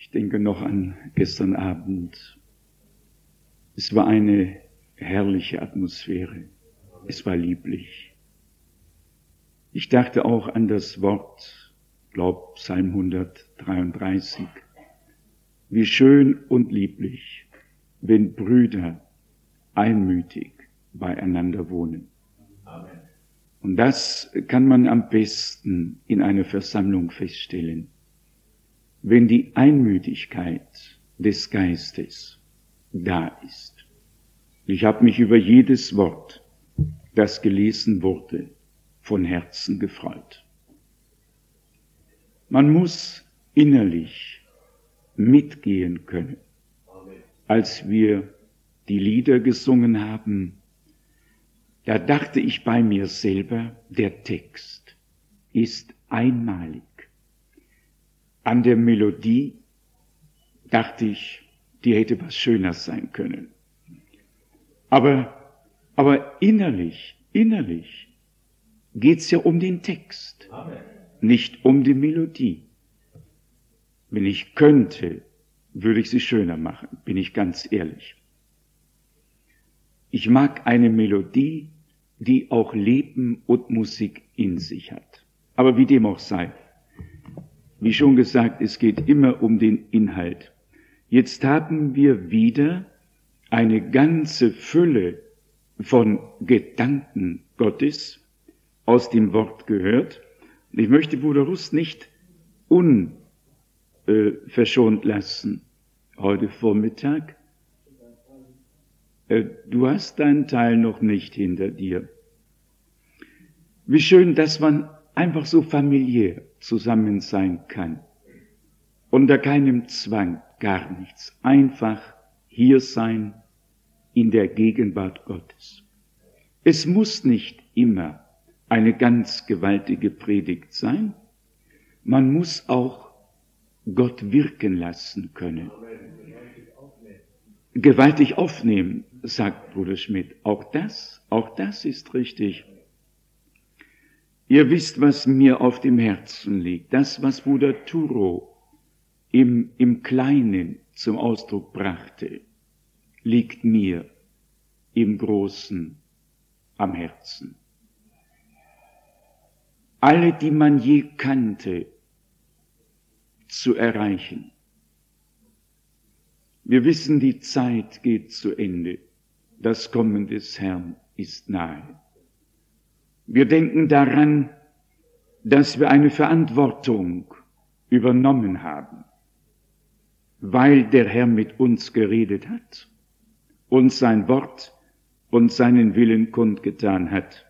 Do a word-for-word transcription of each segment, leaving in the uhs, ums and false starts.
Ich denke noch an gestern Abend. Es war eine herrliche Atmosphäre. Es war lieblich. Ich dachte auch an das Wort, glaub Psalm hundertdreiunddreißig. Wie schön und lieblich, wenn Brüder einmütig beieinander wohnen. Amen. Und das kann man am besten in einer Versammlung feststellen, wenn die Einmütigkeit des Geistes da ist. Ich habe mich über jedes Wort, das gelesen wurde, von Herzen gefreut. Man muss innerlich mitgehen können. Als wir die Lieder gesungen haben, da dachte ich bei mir selber, der Text ist einmalig. An der Melodie dachte ich, die hätte was schöner sein können. Aber, aber innerlich, innerlich geht's ja um den Text, Amen. Nicht um die Melodie. Wenn ich könnte, würde ich sie schöner machen, bin ich ganz ehrlich. Ich mag eine Melodie, die auch Leben und Musik in sich hat. Aber wie dem auch sei. Wie schon gesagt, es geht immer um den Inhalt. Jetzt haben wir wieder eine ganze Fülle von Gedanken Gottes aus dem Wort gehört. Und ich möchte Bruder Rust nicht unverschont lassen heute Vormittag. Äh, du hast deinen Teil noch nicht hinter dir. Wie schön, dass man einfach so familiär zusammen sein kann. Unter keinem Zwang, gar nichts. Einfach hier sein in der Gegenwart Gottes. Es muss nicht immer eine ganz gewaltige Predigt sein. Man muss auch Gott wirken lassen können. Gewaltig aufnehmen, sagt Bruder Schmidt. Auch das, auch das ist richtig. Ihr wisst, was mir auf dem Herzen liegt. Das, was Bruder Turo im, im Kleinen zum Ausdruck brachte, liegt mir im Großen am Herzen. Alle, die man je kannte, zu erreichen. Wir wissen, die Zeit geht zu Ende. Das Kommen des Herrn ist nahe. Wir denken daran, dass wir eine Verantwortung übernommen haben, weil der Herr mit uns geredet hat, uns sein Wort und seinen Willen kundgetan hat.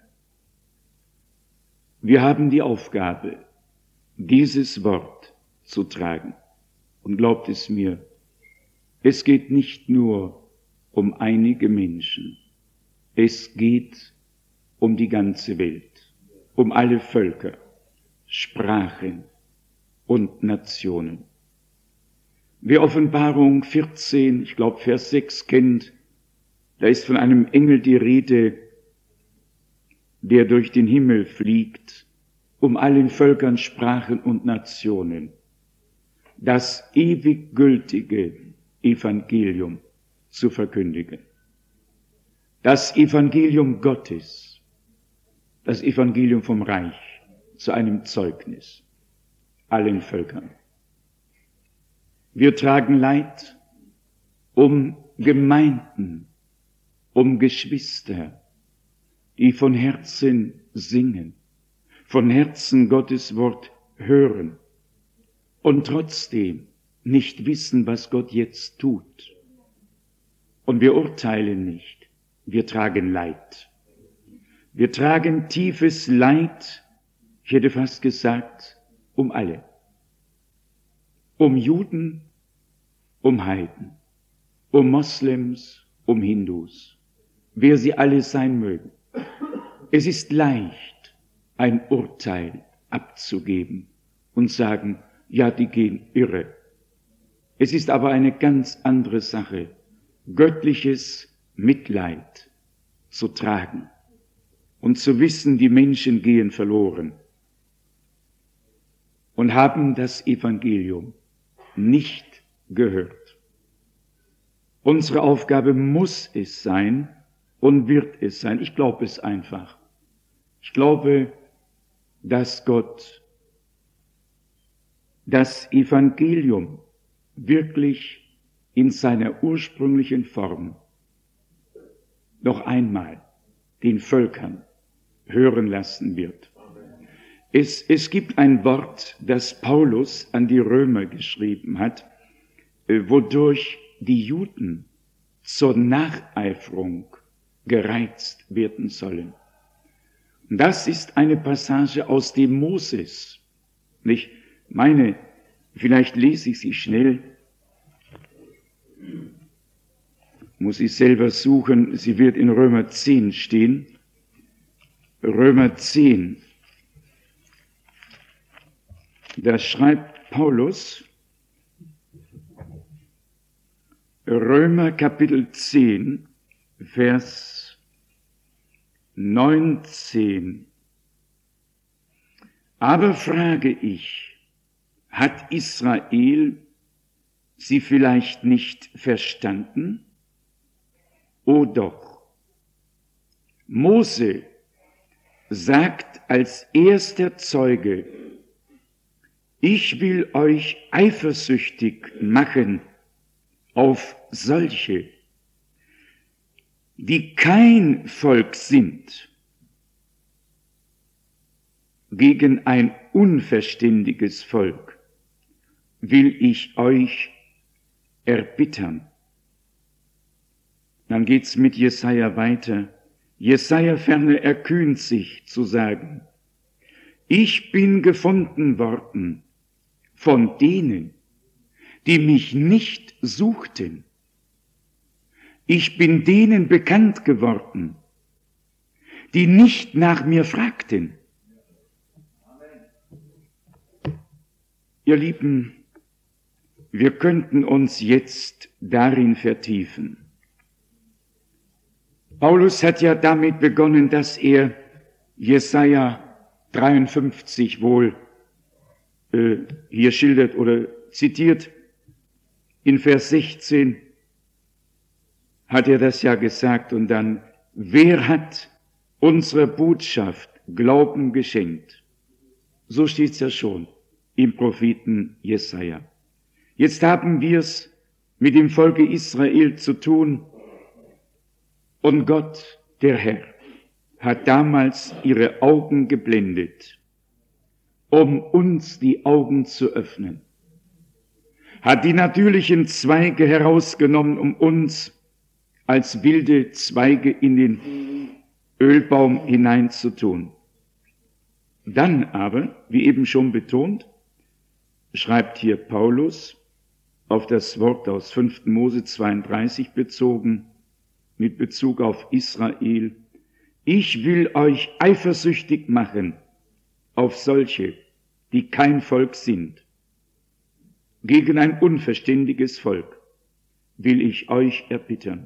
Wir haben die Aufgabe, dieses Wort zu tragen. Und glaubt es mir, es geht nicht nur um einige Menschen, es geht um die ganze Welt, um alle Völker, Sprachen und Nationen. Wer Offenbarung vierzehn, ich glaube Vers sechs kennt, da ist von einem Engel die Rede, der durch den Himmel fliegt, um allen Völkern, Sprachen und Nationen das ewig gültige Evangelium zu verkündigen. Das Evangelium Gottes, das Evangelium vom Reich zu einem Zeugnis allen Völkern. Wir tragen Leid um Gemeinden, um Geschwister, die von Herzen singen, von Herzen Gottes Wort hören und trotzdem nicht wissen, was Gott jetzt tut. Und wir urteilen nicht, wir tragen Leid. Wir tragen tiefes Leid, ich hätte fast gesagt, um alle. Um Juden, um Heiden, um Moslems, um Hindus, wer sie alle sein mögen. Es ist leicht, ein Urteil abzugeben und sagen, ja, die gehen irre. Es ist aber eine ganz andere Sache, göttliches Mitleid zu tragen und zu wissen, die Menschen gehen verloren und haben das Evangelium nicht gehört. Unsere Aufgabe muss es sein und wird es sein. Ich glaube es einfach. Ich glaube, dass Gott das Evangelium wirklich in seiner ursprünglichen Form noch einmal den Völkern hören lassen wird. Es, es gibt ein Wort, das Paulus an die Römer geschrieben hat, wodurch die Juden zur Nacheiferung gereizt werden sollen. Das ist eine Passage aus dem Moses. Ich meine, vielleicht lese ich sie schnell, muss ich selber suchen, sie wird in Römer zehn stehen. Römer zehn. Da schreibt Paulus, Römer Kapitel zehn, Vers neunzehn. Aber frage ich, hat Israel sie vielleicht nicht verstanden? O doch, Mose sagt als erster Zeuge, ich will euch eifersüchtig machen auf solche, die kein Volk sind, gegen ein unverständiges Volk will ich euch erbittern. Dann geht's mit Jesaja weiter. Jesaja ferner erkühnt sich zu sagen, ich bin gefunden worden von denen, die mich nicht suchten. Ich bin denen bekannt geworden, die nicht nach mir fragten. Ihr Lieben, wir könnten uns jetzt darin vertiefen. Paulus hat ja damit begonnen, dass er Jesaja dreiundfünfzig wohl äh, hier schildert oder zitiert. In Vers sechzehn hat er das ja gesagt und dann, wer hat unserer Botschaft Glauben geschenkt? So steht es ja schon im Propheten Jesaja. Jetzt haben wir es mit dem Volke Israel zu tun und Gott, der Herr, hat damals ihre Augen geblendet, um uns die Augen zu öffnen, hat die natürlichen Zweige herausgenommen, um uns als wilde Zweige in den Ölbaum hineinzutun. Dann aber, wie eben schon betont, schreibt hier Paulus auf das Wort aus fünften Mose zweiunddreißig bezogen, mit Bezug auf Israel, ich will euch eifersüchtig machen auf solche, die kein Volk sind. Gegen ein unverständiges Volk will ich euch erbittern.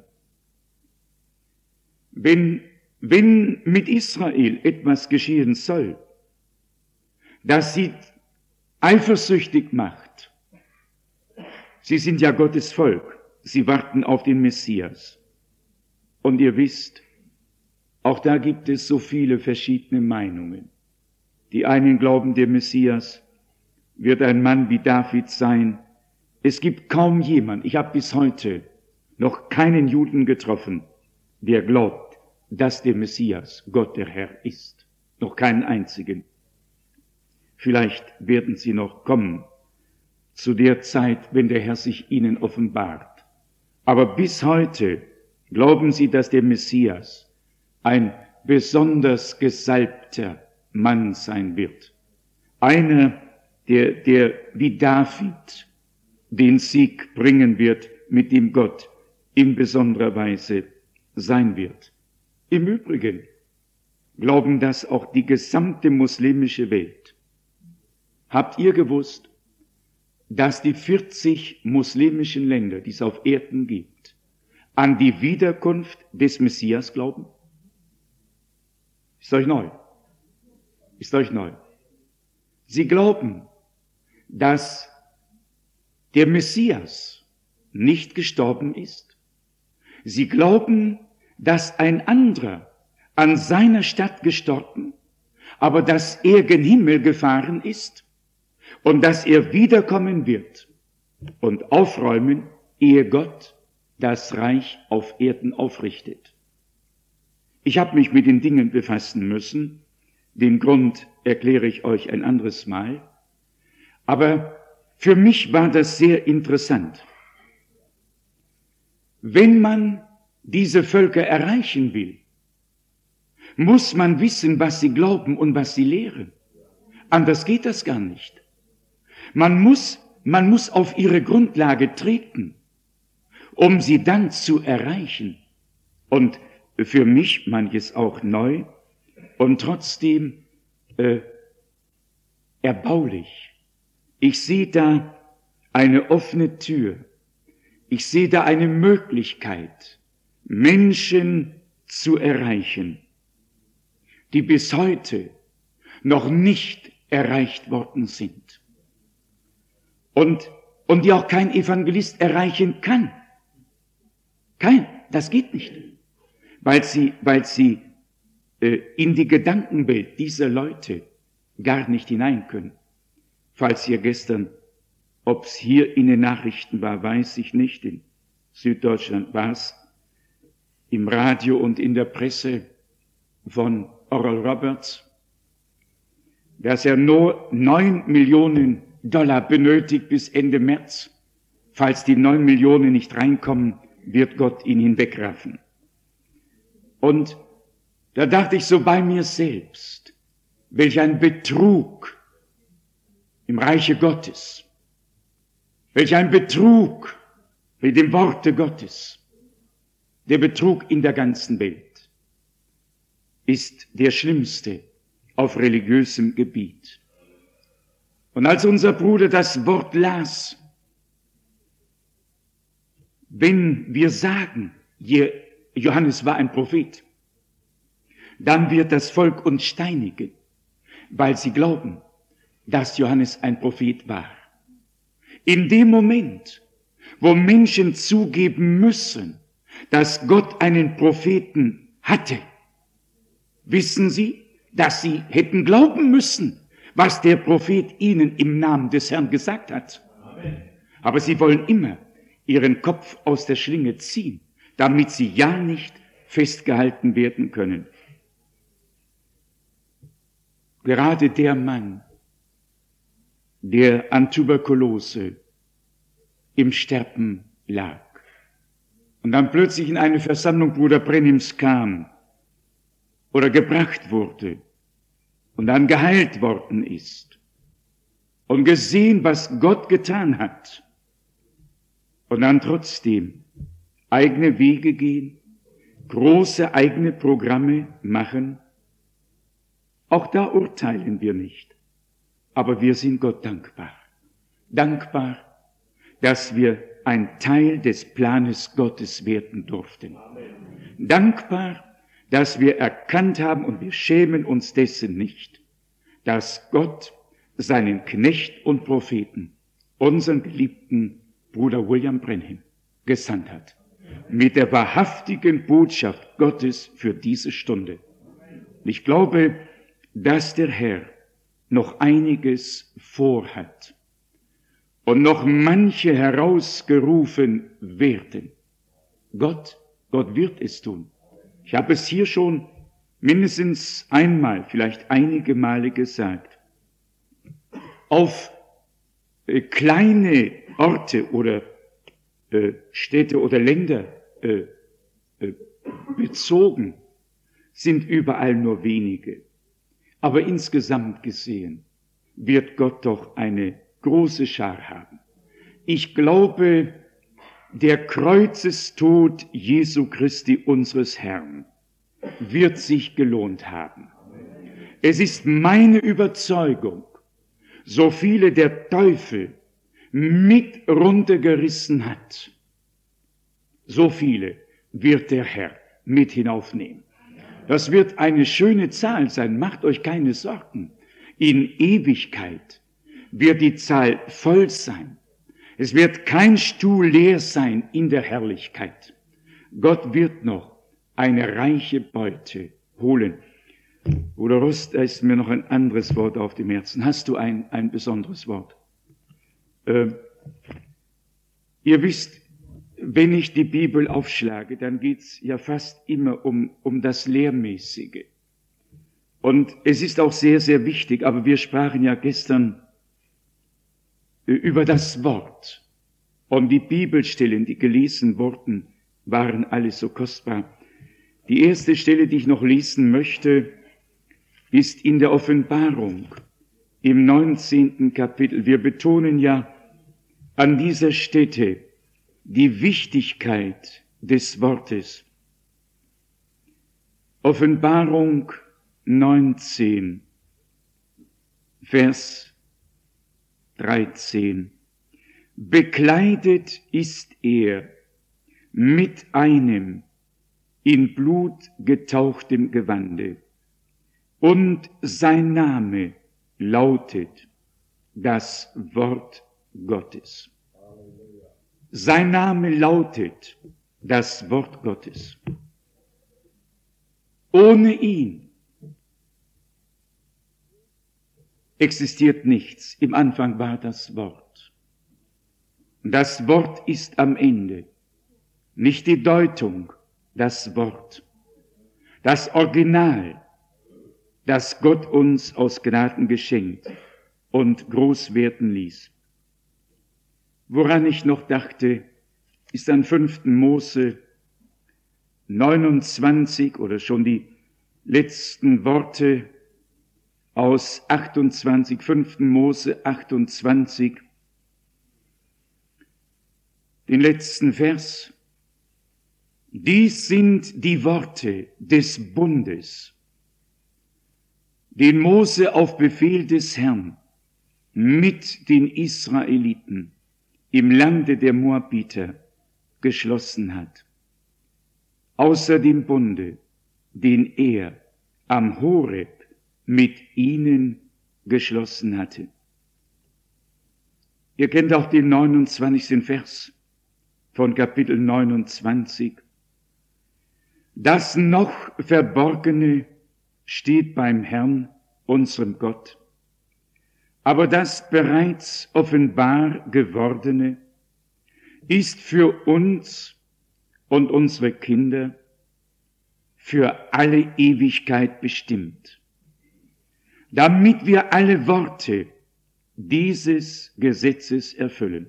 Wenn, wenn mit Israel etwas geschehen soll, das sie eifersüchtig macht, sie sind ja Gottes Volk, sie warten auf den Messias. Und ihr wisst, auch da gibt es so viele verschiedene Meinungen. Die einen glauben, der Messias wird ein Mann wie David sein. Es gibt kaum jemand, ich habe bis heute noch keinen Juden getroffen, der glaubt, dass der Messias Gott der Herr ist. Noch keinen einzigen. Vielleicht werden sie noch kommen zu der Zeit, wenn der Herr sich ihnen offenbart. Aber bis heute glauben sie, dass der Messias ein besonders gesalbter Mann sein wird. Einer, der, der wie David den Sieg bringen wird, mit dem Gott in besonderer Weise sein wird. Im Übrigen glauben das auch die gesamte muslimische Welt. Habt ihr gewusst, dass die vierzig muslimischen Länder, die es auf Erden gibt, an die Wiederkunft des Messias glauben? Ist euch neu? Ist euch neu? Sie glauben, dass der Messias nicht gestorben ist. Sie glauben, dass ein anderer an seiner Stadt gestorben, aber dass er gen Himmel gefahren ist und dass er wiederkommen wird und aufräumen, ehe Gott das Reich auf Erden aufrichtet. Ich habe mich mit den Dingen befassen müssen. Den Grund erkläre ich euch ein anderes Mal. Aber für mich war das sehr interessant. Wenn man diese Völker erreichen will, muss man wissen, was sie glauben und was sie lehren. Anders geht das gar nicht. Man muss, man muss auf ihre Grundlage treten, um sie dann zu erreichen. Und für mich manches auch neu und trotzdem äh, erbaulich. Ich sehe da eine offene Tür. Ich sehe da eine Möglichkeit, Menschen zu erreichen, die bis heute noch nicht erreicht worden sind. Und, und die auch kein Evangelist erreichen kann. Kein, das geht nicht. Weil sie, weil sie äh, in die Gedankenwelt dieser Leute gar nicht hinein können. Falls ihr gestern, ob es hier in den Nachrichten war, weiß ich nicht, in Süddeutschland war es, im Radio und in der Presse von Oral Roberts, dass er nur neun Millionen Dollar benötigt bis Ende März. Falls die neun Millionen nicht reinkommen, wird Gott ihn hinwegraffen. Und da dachte ich so bei mir selbst, welch ein Betrug im Reiche Gottes, welch ein Betrug mit dem Worte Gottes. Der Betrug in der ganzen Welt ist der schlimmste auf religiösem Gebiet. Und als unser Bruder das Wort las, wenn wir sagen, Johannes war ein Prophet, dann wird das Volk uns steinigen, weil sie glauben, dass Johannes ein Prophet war. In dem Moment, wo Menschen zugeben müssen, dass Gott einen Propheten hatte, wissen sie, dass sie hätten glauben müssen, was der Prophet ihnen im Namen des Herrn gesagt hat. Amen. Aber sie wollen immer ihren Kopf aus der Schlinge ziehen, damit sie ja nicht festgehalten werden können. Gerade der Mann, der an Tuberkulose im Sterben lag und dann plötzlich in eine Versammlung Bruder Brennims kam oder gebracht wurde und dann geheilt worden ist und gesehen, was Gott getan hat und dann trotzdem eigene Wege gehen, große eigene Programme machen, auch da urteilen wir nicht, aber wir sind Gott dankbar. Dankbar, dass wir ein Teil des Planes Gottes werden durften. Dankbar, dass wir erkannt haben, und wir schämen uns dessen nicht, dass Gott seinen Knecht und Propheten, unseren geliebten Bruder William Branham, gesandt hat, mit der wahrhaftigen Botschaft Gottes für diese Stunde. Ich glaube, dass der Herr noch einiges vorhat und noch manche herausgerufen werden. Gott, Gott wird es tun. Ich habe es hier schon mindestens einmal, vielleicht einige Male gesagt. Auf äh, kleine Orte oder äh, Städte oder Länder äh, äh, bezogen sind überall nur wenige. Aber insgesamt gesehen wird Gott doch eine große Schar haben. Ich glaube, der Kreuzestod Jesu Christi unseres Herrn wird sich gelohnt haben. Es ist meine Überzeugung, so viele der Teufel mit runtergerissen hat, so viele wird der Herr mit hinaufnehmen. Das wird eine schöne Zahl sein, macht euch keine Sorgen. In Ewigkeit wird die Zahl voll sein. Es wird kein Stuhl leer sein in der Herrlichkeit. Gott wird noch eine reiche Beute holen. Bruder Rust, da ist mir noch ein anderes Wort auf dem Herzen. Hast du ein, ein besonderes Wort? Äh, ihr wisst, wenn ich die Bibel aufschlage, dann geht's ja fast immer um, um das Lehrmäßige. Und es ist auch sehr, sehr wichtig, aber wir sprachen ja gestern über das Wort. Und die Bibelstellen, die gelesen wurden, waren alle so kostbar. Die erste Stelle, die ich noch lesen möchte, ist in der Offenbarung im neunzehnten Kapitel. Wir betonen ja an dieser Stätte die Wichtigkeit des Wortes. Offenbarung neunzehn, Vers dreizehn. Bekleidet ist er mit einem in Blut getauchtem Gewande, und sein Name lautet das Wort Gottes. Sein Name lautet das Wort Gottes. Ohne ihn existiert nichts. Im Anfang war das Wort. Das Wort ist am Ende. Nicht die Deutung, das Wort. Das Original, das Gott uns aus Gnaden geschenkt und groß werden ließ. Woran ich noch dachte, ist an fünften Mose neunundzwanzig oder schon die letzten Worte aus achtundzwanzig, fünften Mose achtundzwanzig, den letzten Vers. Dies sind die Worte des Bundes, den Mose auf Befehl des Herrn mit den Israeliten im Lande der Moabiter geschlossen hat. Außer dem Bunde, den er am Horeb mit ihnen geschlossen hatte. Ihr kennt auch den neunundzwanzigsten Vers von Kapitel neunundzwanzig. Das noch Verborgene steht beim Herrn, unserem Gott. Aber das bereits offenbar gewordene ist für uns und unsere Kinder für alle Ewigkeit bestimmt, damit wir alle Worte dieses Gesetzes erfüllen.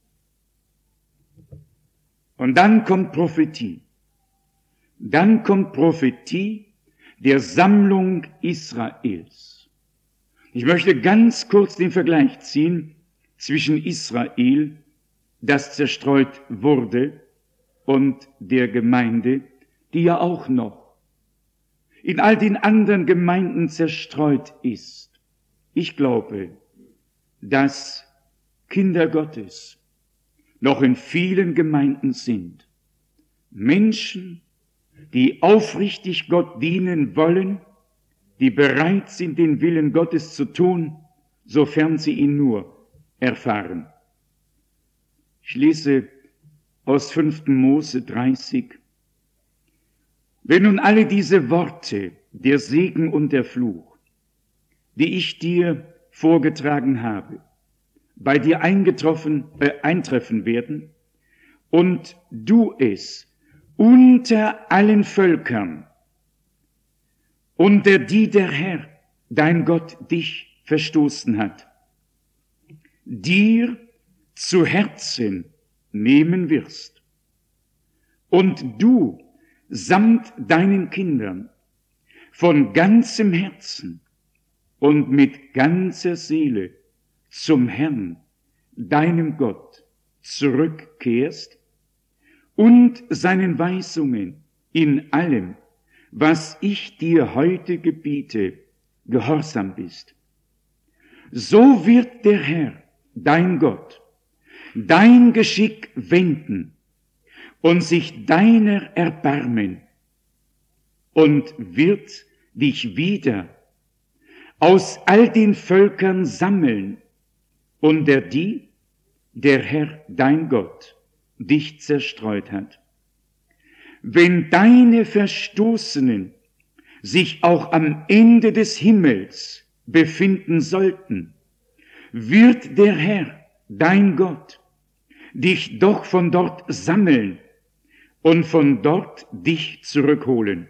Und dann kommt Prophetie. Dann kommt Prophetie der Sammlung Israels. Ich möchte ganz kurz den Vergleich ziehen zwischen Israel, das zerstreut wurde, und der Gemeinde, die ja auch noch in all den anderen Gemeinden zerstreut ist. Ich glaube, dass Kinder Gottes noch in vielen Gemeinden sind. Menschen, die aufrichtig Gott dienen wollen, die bereit sind, den Willen Gottes zu tun, sofern sie ihn nur erfahren. Ich lese aus fünften Mose dreißig. Wenn nun alle diese Worte, der Segen und der Fluch, die ich dir vorgetragen habe, bei dir eingetroffen, äh, eintreffen werden, und du es unter allen Völkern, unter die der Herr, dein Gott, dich verstoßen hat, dir zu Herzen nehmen wirst, und du samt deinen Kindern von ganzem Herzen und mit ganzer Seele zum Herrn, deinem Gott, zurückkehrst und seinen Weisungen in allem, was ich dir heute gebiete, gehorsam bist. So wird der Herr, dein Gott, dein Geschick wenden und sich deiner erbarmen und wird dich wieder aus all den Völkern sammeln, unter die, der Herr, dein Gott, dich zerstreut hat. Wenn deine Verstoßenen sich auch am Ende des Himmels befinden sollten, wird der Herr, dein Gott, dich doch von dort sammeln und von dort dich zurückholen.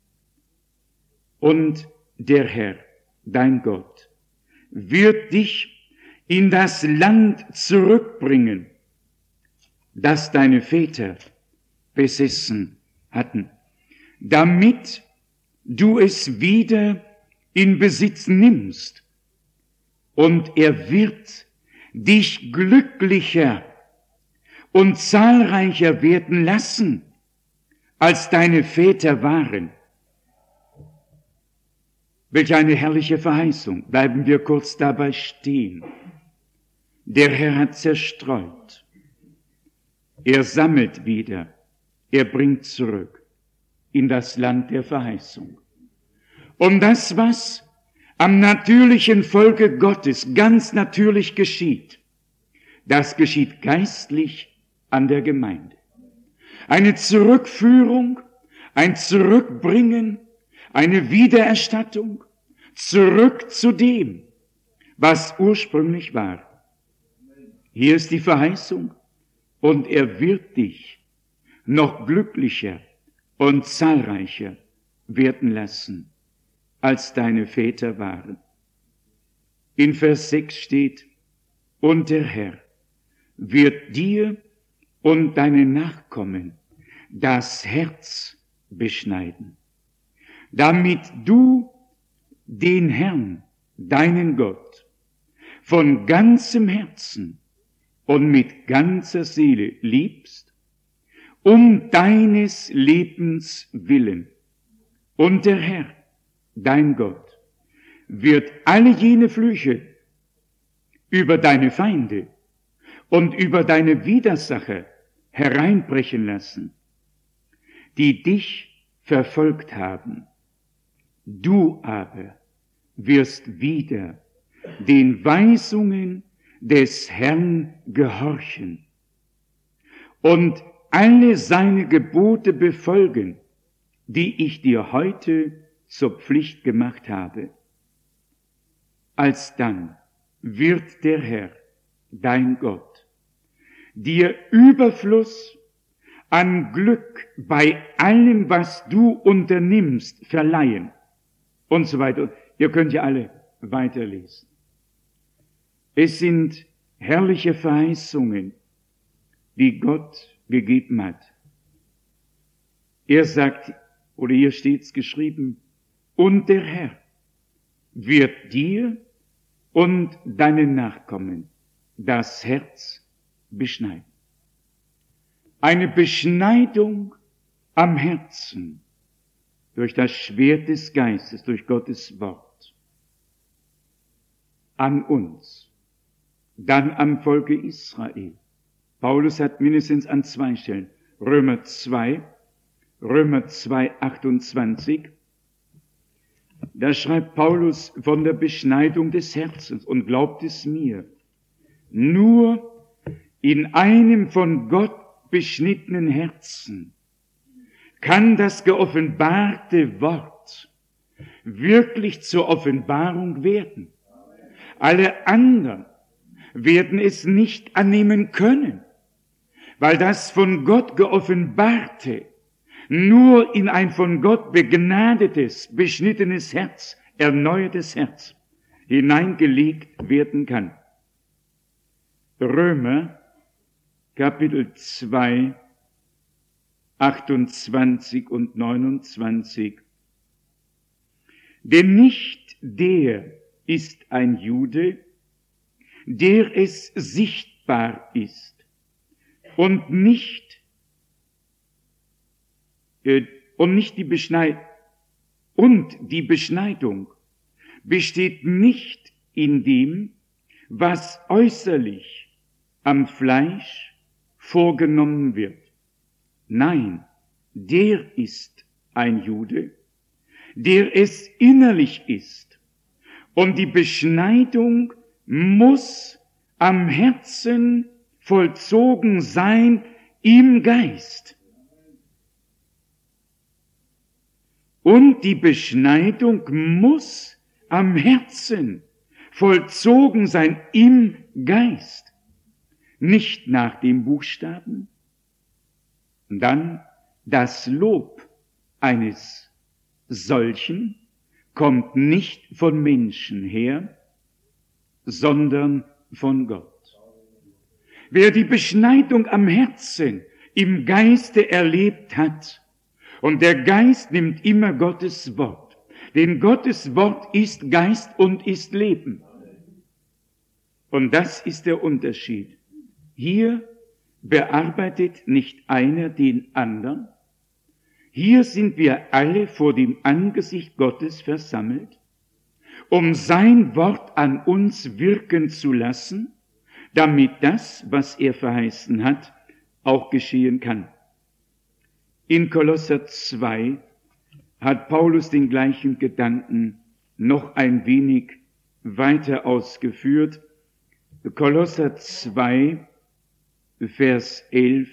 Und der Herr, dein Gott, wird dich in das Land zurückbringen, das deine Väter besessen hatten, damit du es wieder in Besitz nimmst. Und er wird dich glücklicher und zahlreicher werden lassen, als deine Väter waren. Welch eine herrliche Verheißung. Bleiben wir kurz dabei stehen. Der Herr hat zerstreut. Er sammelt wieder. Er bringt zurück in das Land der Verheißung. Und das, was am natürlichen Volke Gottes ganz natürlich geschieht, das geschieht geistlich an der Gemeinde. Eine Zurückführung, ein Zurückbringen, eine Wiedererstattung, zurück zu dem, was ursprünglich war. Hier ist die Verheißung, und er wird dich noch glücklicher und zahlreicher werden lassen, als deine Väter waren. In Vers sechs steht, und der Herr wird dir und deinen Nachkommen das Herz beschneiden, damit du den Herrn, deinen Gott, von ganzem Herzen und mit ganzer Seele liebst, um deines Lebens willen. Und der Herr, dein Gott, wird alle jene Flüche über deine Feinde und über deine Widersacher hereinbrechen lassen, die dich verfolgt haben. Du aber wirst wieder den Weisungen des Herrn gehorchen und alle seine Gebote befolgen, die ich dir heute zur Pflicht gemacht habe. Alsdann wird der Herr, dein Gott, dir Überfluss an Glück bei allem, was du unternimmst, verleihen und so weiter. Ihr könnt ja alle weiterlesen. Es sind herrliche Verheißungen, die Gott gegeben hat. Er sagt, oder hier steht's geschrieben, und der Herr wird dir und deinen Nachkommen das Herz beschneiden. Eine Beschneidung am Herzen durch das Schwert des Geistes, durch Gottes Wort. An uns, dann am Volke Israel. Paulus hat mindestens an zwei Stellen, Römer zwei, Römer zwei, achtundzwanzig, da schreibt Paulus von der Beschneidung des Herzens und glaubt es mir, nur in einem von Gott beschnittenen Herzen kann das geoffenbarte Wort wirklich zur Offenbarung werden. Alle anderen werden es nicht annehmen können, weil das von Gott geoffenbarte nur in ein von Gott begnadetes, beschnittenes Herz, erneuertes Herz hineingelegt werden kann. Römer, Kapitel zwei, achtundzwanzig und neunundzwanzig. Denn nicht der ist ein Jude, der es sichtbar ist, und nicht äh, und nicht die Beschneidung und die Beschneidung besteht nicht in dem, was äußerlich am Fleisch vorgenommen wird. Nein, der ist ein Jude, der es innerlich ist. Und die Beschneidung muss am Herzen vollzogen sein im Geist. Und die Beschneidung muss am Herzen vollzogen sein im Geist, nicht nach dem Buchstaben. Und dann das Lob eines solchen kommt nicht von Menschen her, sondern von Gott. Wer die Beschneidung am Herzen im Geiste erlebt hat, und der Geist nimmt immer Gottes Wort, denn Gottes Wort ist Geist und ist Leben. Und das ist der Unterschied. Hier bearbeitet nicht einer den anderen. Hier sind wir alle vor dem Angesicht Gottes versammelt, um sein Wort an uns wirken zu lassen, damit das, was er verheißen hat, auch geschehen kann. In Kolosser zwei hat Paulus den gleichen Gedanken noch ein wenig weiter ausgeführt. Kolosser zwei, Vers elf.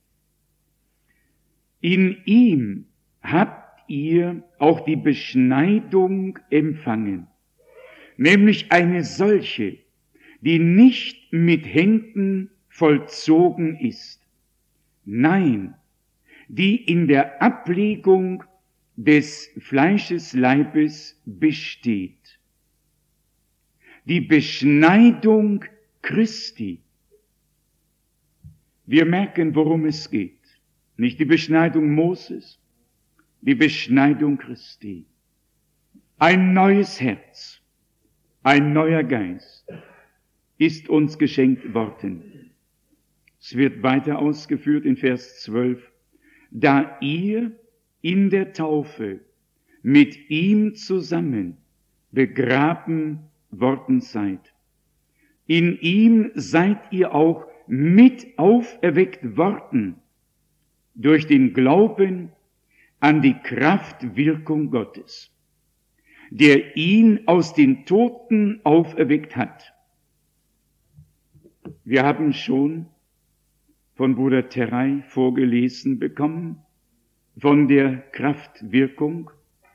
In ihm habt ihr auch die Beschneidung empfangen, nämlich eine solche, die nicht mit Händen vollzogen ist, nein, die in der Ablegung des Fleisches Leibes besteht. Die Beschneidung Christi. Wir merken, worum es geht. Nicht die Beschneidung Moses, die Beschneidung Christi. Ein neues Herz, ein neuer Geist ist uns geschenkt worden. Es wird weiter ausgeführt in Vers zwölf. Da ihr in der Taufe mit ihm zusammen begraben worden seid. In ihm seid ihr auch mit auferweckt worden durch den Glauben an die Kraftwirkung Gottes, der ihn aus den Toten auferweckt hat. Wir haben schon von Bruder Terei vorgelesen bekommen, von der Kraftwirkung.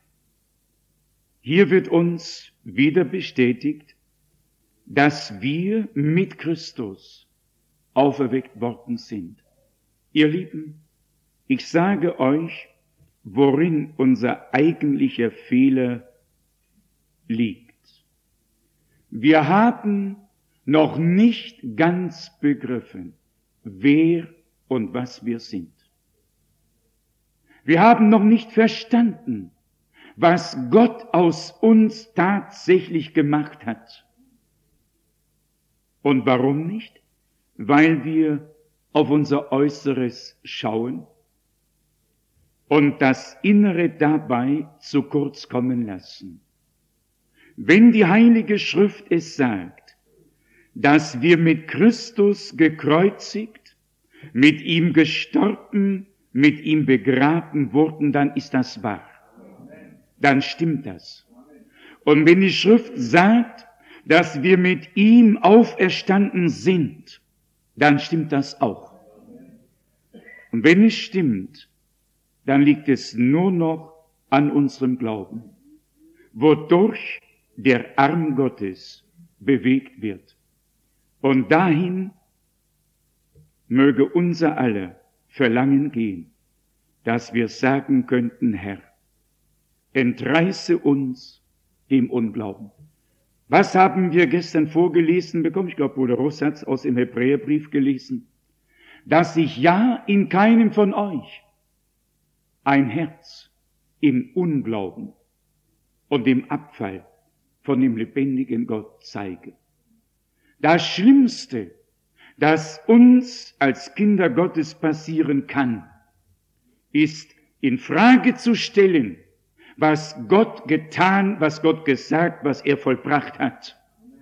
Hier wird uns wieder bestätigt, dass wir mit Christus auferweckt worden sind. Ihr Lieben, ich sage euch, worin unser eigentlicher Fehler liegt. Wir haben noch nicht ganz begriffen, wer und was wir sind. Wir haben noch nicht verstanden, was Gott aus uns tatsächlich gemacht hat. Und warum nicht? Weil wir auf unser Äußeres schauen und das Innere dabei zu kurz kommen lassen. Wenn die Heilige Schrift es sagt, dass wir mit Christus gekreuzigt, mit ihm gestorben, mit ihm begraben wurden, dann ist das wahr. Dann stimmt das. Und wenn die Schrift sagt, dass wir mit ihm auferstanden sind, dann stimmt das auch. Und wenn es stimmt, dann liegt es nur noch an unserem Glauben, wodurch der Arm Gottes bewegt wird. Und dahin möge unser aller Verlangen gehen, dass wir sagen könnten, Herr, entreiße uns dem Unglauben. Was haben wir gestern vorgelesen bekommen? Ich glaube, Bruder Ross hat es aus dem Hebräerbrief gelesen. Dass sich ja in keinem von euch ein Herz im Unglauben und im Abfall von dem lebendigen Gott zeige. Das Schlimmste, das uns als Kinder Gottes passieren kann, ist in Frage zu stellen, was Gott getan, was Gott gesagt, was er vollbracht hat.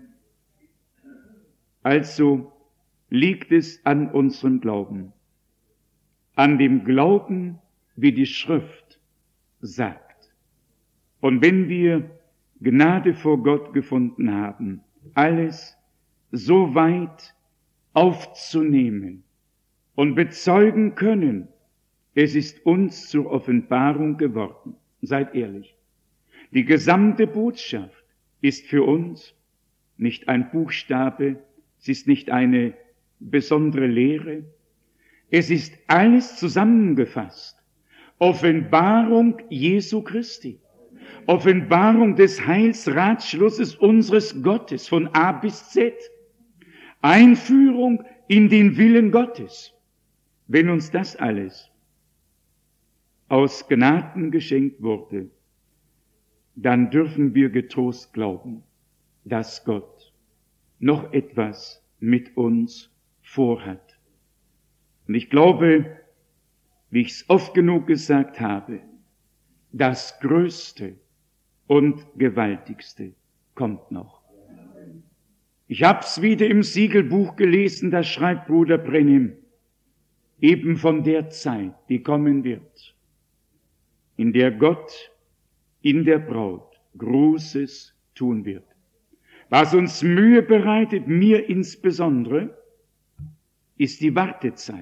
Also liegt es an unserem Glauben, an dem Glauben, wie die Schrift sagt. Und wenn wir Gnade vor Gott gefunden haben, alles so weit aufzunehmen und bezeugen können, es ist uns zur Offenbarung geworden. Seid ehrlich. Die gesamte Botschaft ist für uns nicht ein Buchstabe, es ist nicht eine besondere Lehre, es ist alles zusammengefasst. Offenbarung Jesu Christi. Offenbarung des Heilsratschlusses unseres Gottes von A bis Z. Einführung in den Willen Gottes. Wenn uns das alles aus Gnaden geschenkt wurde, dann dürfen wir getrost glauben, dass Gott noch etwas mit uns vorhat. Und ich glaube, wie ich es oft genug gesagt habe, das Größte und Gewaltigste kommt noch. Ich hab's wieder im Siegelbuch gelesen, da schreibt Bruder Brennim eben von der Zeit, die kommen wird, in der Gott in der Braut Großes tun wird. Was uns Mühe bereitet, mir insbesondere, ist die Wartezeit.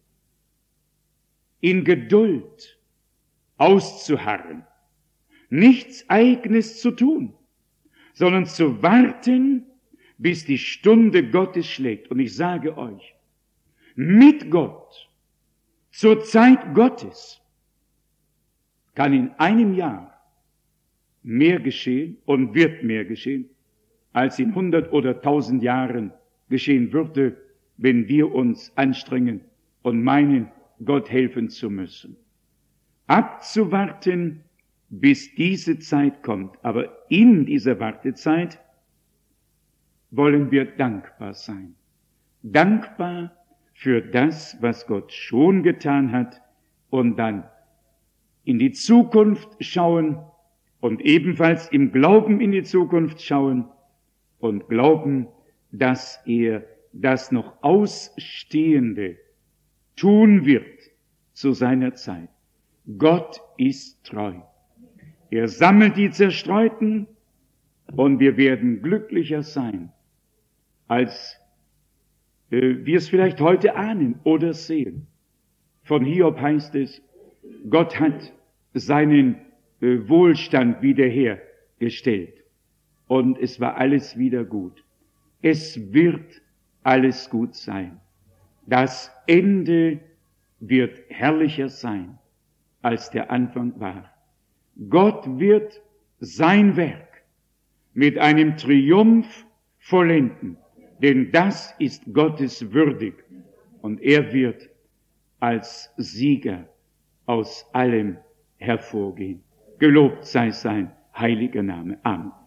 In Geduld auszuharren, nichts Eigenes zu tun, sondern zu warten, bis die Stunde Gottes schlägt. Und ich sage euch, mit Gott, zur Zeit Gottes, kann in einem Jahr mehr geschehen und wird mehr geschehen, als in hundert oder tausend Jahren geschehen würde, wenn wir uns anstrengen und meinen, Gott helfen zu müssen. Abzuwarten, bis diese Zeit kommt. Aber in dieser Wartezeit wollen wir dankbar sein. Dankbar für das, was Gott schon getan hat und dann in die Zukunft schauen und ebenfalls im Glauben in die Zukunft schauen und glauben, dass er das noch Ausstehende tun wird zu seiner Zeit. Gott ist treu. Er sammelt die Zerstreuten und wir werden glücklicher sein, als äh, wir es vielleicht heute ahnen oder sehen. Von Hiob heißt es, Gott hat seinen äh, Wohlstand wiederhergestellt und es war alles wieder gut. Es wird alles gut sein. Das Ende wird herrlicher sein, als der Anfang war. Gott wird sein Werk mit einem Triumph vollenden, denn das ist Gottes würdig und er wird als Sieger aus allem hervorgehen. Gelobt sei sein heiliger Name. Amen.